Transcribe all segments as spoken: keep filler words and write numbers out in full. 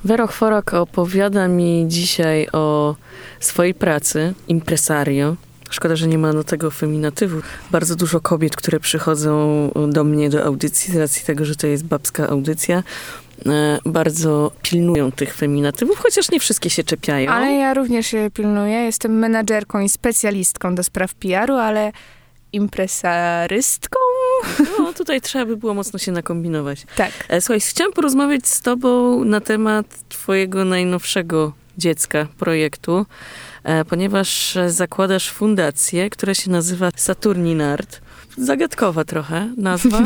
Vero Chworok opowiada mi dzisiaj o swojej pracy, impresario. Szkoda, że nie ma do tego feminatywu. Bardzo dużo kobiet, które przychodzą do mnie do audycji, z racji tego, że to jest babska audycja, bardzo pilnują tych feminatywów, chociaż nie wszystkie się czepiają. Ale ja również je pilnuję. Jestem menadżerką i specjalistką do spraw P R u, ale impresarystką? No, tutaj trzeba by było mocno się nakombinować. Tak. Słuchaj, chciałam porozmawiać z tobą na temat twojego najnowszego dziecka, projektu, ponieważ zakładasz fundację, która się nazywa Saturnin Art. Zagadkowa trochę nazwa.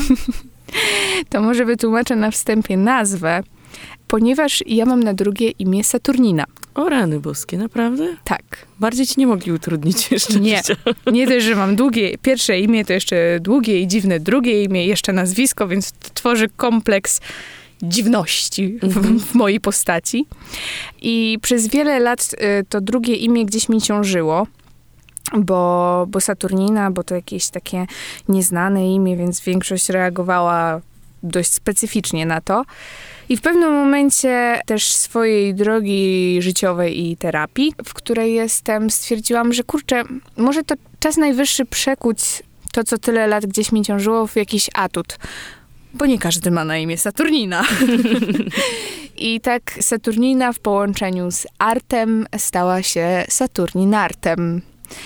To może wytłumaczę na wstępie nazwę, ponieważ ja mam na drugie imię Saturnina. O rany boskie, naprawdę? Tak. Bardziej ci nie mogli utrudnić jeszcze Nie, życia. nie też, że mam długie pierwsze imię, to jeszcze długie i dziwne drugie imię, jeszcze nazwisko, więc to tworzy kompleks dziwności w, mhm. w mojej postaci. I przez wiele lat y, to drugie imię gdzieś mi ciążyło. Bo, bo Saturnina, bo to jakieś takie nieznane imię, więc większość reagowała dość specyficznie na to. I w pewnym momencie też swojej drogi życiowej i terapii, w której jestem, stwierdziłam, że kurczę, może to czas najwyższy przekuć to, co tyle lat gdzieś mi ciążyło, w jakiś atut. Bo nie każdy ma na imię Saturnina. I tak Saturnina w połączeniu z artem stała się Saturninartem.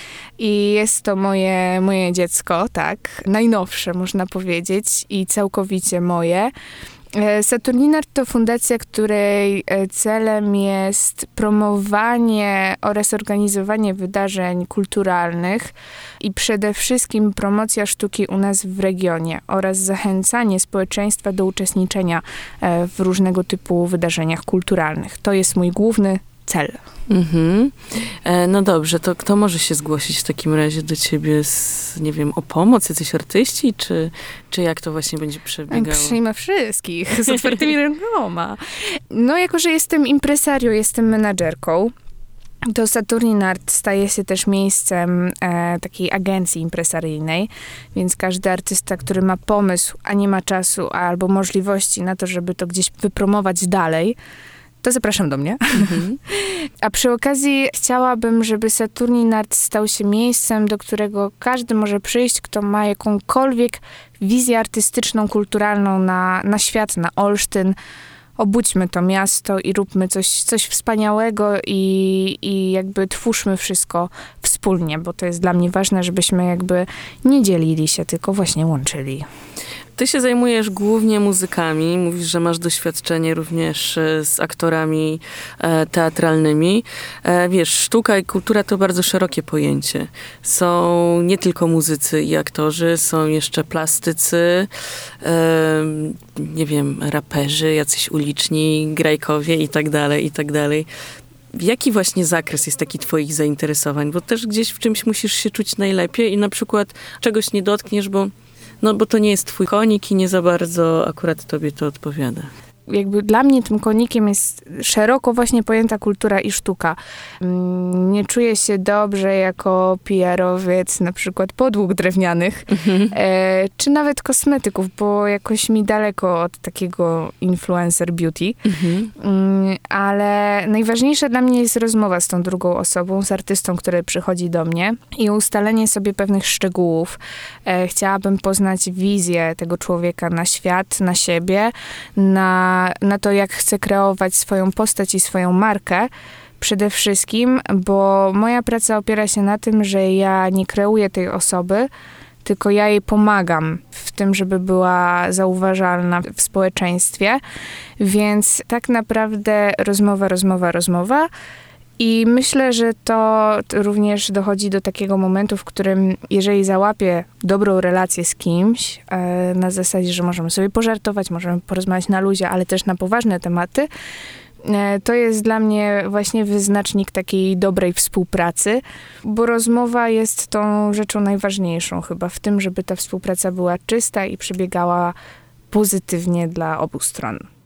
I jest to moje, moje dziecko, tak, najnowsze można powiedzieć i całkowicie moje. Saturninart to fundacja, której celem jest promowanie oraz organizowanie wydarzeń kulturalnych i przede wszystkim promocja sztuki u nas w regionie oraz zachęcanie społeczeństwa do uczestniczenia w różnego typu wydarzeniach kulturalnych. To jest mój główny cel. Mhm. E, no dobrze, to kto może się zgłosić w takim razie do ciebie z, nie wiem, o pomoc? Jacyś artyści? Czy, czy jak to właśnie będzie przebiegało? Przyjmę wszystkich z otwartymi rękoma. No, jako że jestem impresario, jestem menadżerką, to Saturnin Art staje się też miejscem e, takiej agencji impresaryjnej, więc każdy artysta, który ma pomysł, a nie ma czasu albo możliwości na to, żeby to gdzieś wypromować dalej, to zapraszam do mnie. Mhm. A przy okazji chciałabym, żeby Saturnin Art stał się miejscem, do którego każdy może przyjść, kto ma jakąkolwiek wizję artystyczną, kulturalną na, na świat, na Olsztyn. Obudźmy to miasto i róbmy coś, coś wspaniałego i, i jakby twórzmy wszystko wspólnie, bo to jest dla mnie ważne, żebyśmy jakby nie dzielili się, tylko właśnie łączyli. Ty się zajmujesz głównie muzykami. Mówisz, że masz doświadczenie również z aktorami e, teatralnymi. E, wiesz, sztuka i kultura to bardzo szerokie pojęcie. Są nie tylko muzycy i aktorzy, są jeszcze plastycy, e, nie wiem, raperzy, jacyś uliczni, grajkowie i tak dalej, i tak dalej. Jaki właśnie zakres jest taki twoich zainteresowań? Bo też gdzieś w czymś musisz się czuć najlepiej i na przykład czegoś nie dotkniesz, bo No bo to nie jest twój konik i nie za bardzo akurat tobie to odpowiada. Jakby dla mnie tym konikiem jest szeroko właśnie pojęta kultura i sztuka. Nie czuję się dobrze jako P R owiec na przykład podłóg drewnianych, mhm. e, czy nawet kosmetyków, bo jakoś mi daleko od takiego influencer beauty. Mhm. Mm, ale najważniejsza dla mnie jest rozmowa z tą drugą osobą, z artystą, który przychodzi do mnie i ustalenie sobie pewnych szczegółów. E, chciałabym poznać wizję tego człowieka na świat, na siebie, na na to, jak chcę kreować swoją postać i swoją markę przede wszystkim, bo moja praca opiera się na tym, że ja nie kreuję tej osoby, tylko ja jej pomagam w tym, żeby była zauważalna w społeczeństwie. Więc tak naprawdę rozmowa, rozmowa, rozmowa. I myślę, że to również dochodzi do takiego momentu, w którym jeżeli załapię dobrą relację z kimś, e, na zasadzie, że możemy sobie pożartować, możemy porozmawiać na luzie, ale też na poważne tematy, e, to jest dla mnie właśnie wyznacznik takiej dobrej współpracy, bo rozmowa jest tą rzeczą najważniejszą chyba w tym, żeby ta współpraca była czysta i przebiegała pozytywnie dla obu stron.